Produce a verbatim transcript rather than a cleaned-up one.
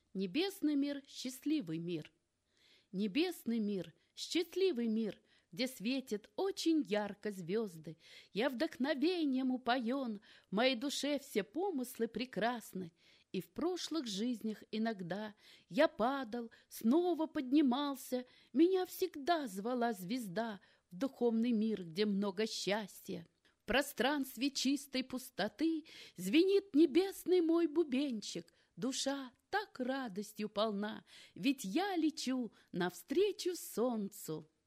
Небесный мир — счастливый мир. Небесный мир — счастливый мир, где светят очень ярко звезды. Я вдохновением упоен, в моей душе все помыслы прекрасны. И в прошлых жизнях иногда я падал, снова поднимался, меня всегда звала звезда в духовный мир, где много счастья. В пространстве чистой пустоты звенит небесный мой бубенчик. Душа так радостью полна, ведь я лечу навстречу солнцу.